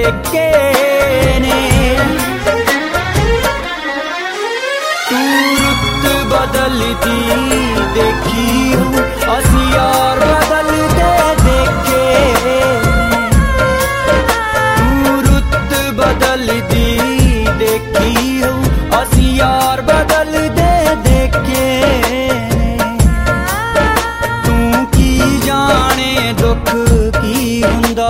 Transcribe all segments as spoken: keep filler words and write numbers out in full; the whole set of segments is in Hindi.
देखे ने। तू रुत बदलती देखी हूँ असी यार बदलते देखे। तू रुत बदलती देखी हूँ असी यार बदलते देखे। तू की जाने दुख की हुंदा।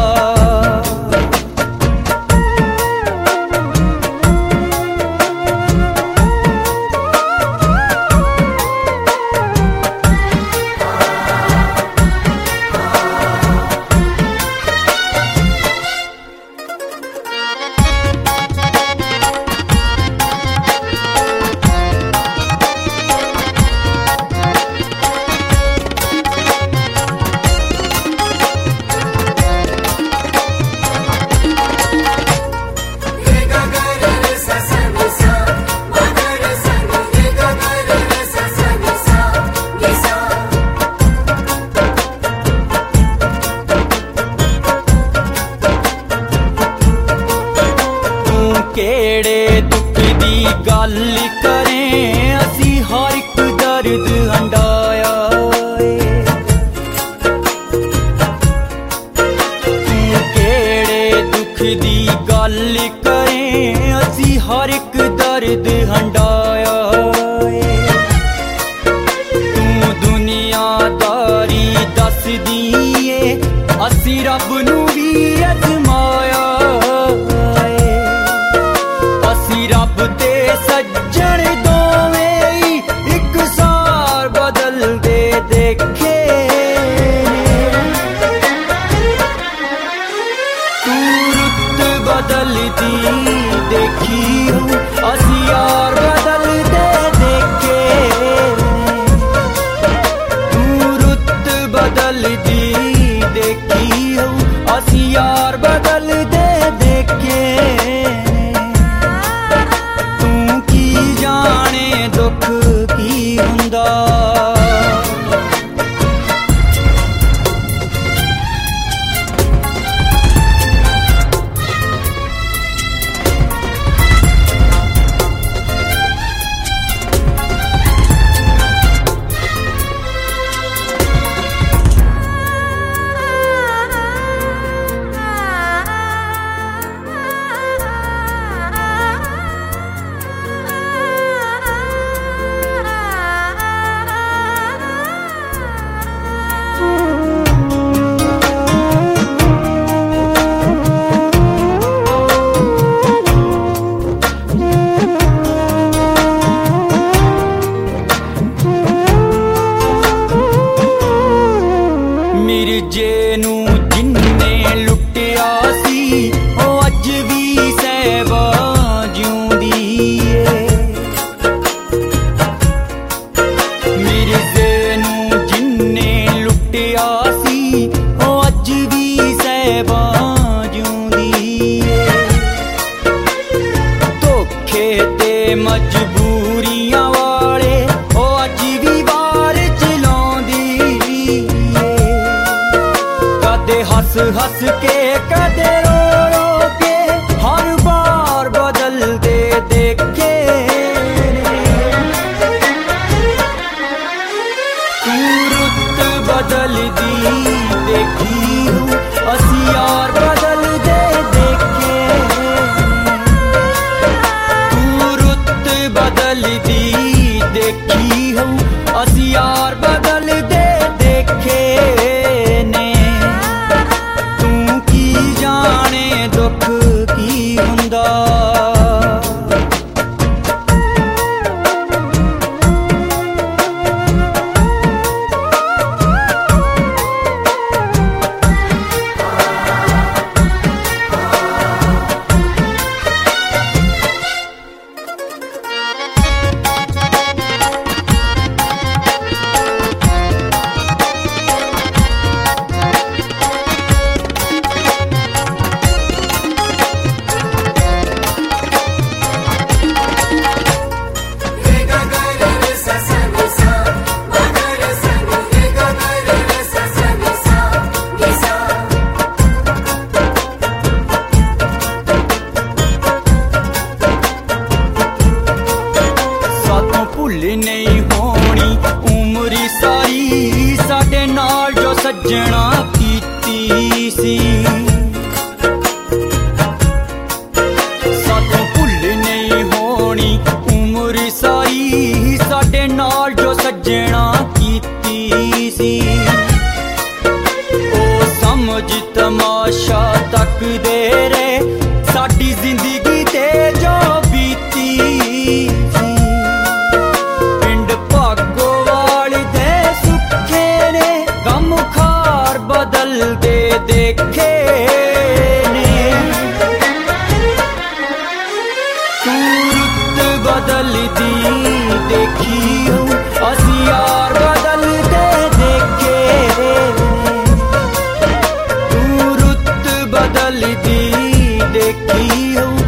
केड़े दुख दी गल करें असी हर एक दर्द हंडाया। केड़े दुख दी गल करें असी हर एक दर्द हंडाया। तू दुनियादारी दस दिए असी रब नू भी अजमाया। रब ते सज्जन दोवें एक सार बदल दे देखे। तू रुत बदलती देखी हूँ असी यार बदलते देखे। तू रुत बदलती देखी हूँ असी यार बदलते देखे। जाने दुख की हुंदा। मिर्जे नू जिन्ने लुटिया सी ओ अज भी सहबा जिउंदी है। मिर्जे नू जिन्ने लुटिया सी ओ अज भी सहबा जिउंदी है। धोखे ते मजबूरियां वाले ओ अज भी वार चलाउंदी। कदे हस हस के कदे रो रो के हर बार बदल दे देखे। तू रुत बदल दी देखी हूँ असी यार बदल दे देखे। तू रुत बदल दी देखी हूँ असी यार बदल दे देखे ने। तू दे रे साडी जिंदगी ते जो बीती सी। पिंड भागोवाल दे सुखे ने गम खार बदल दे देखे ने। तू रुत बदलदी देखी हूँ असी यार बदलते देखे। तू रुत बदलदी देखी हूँ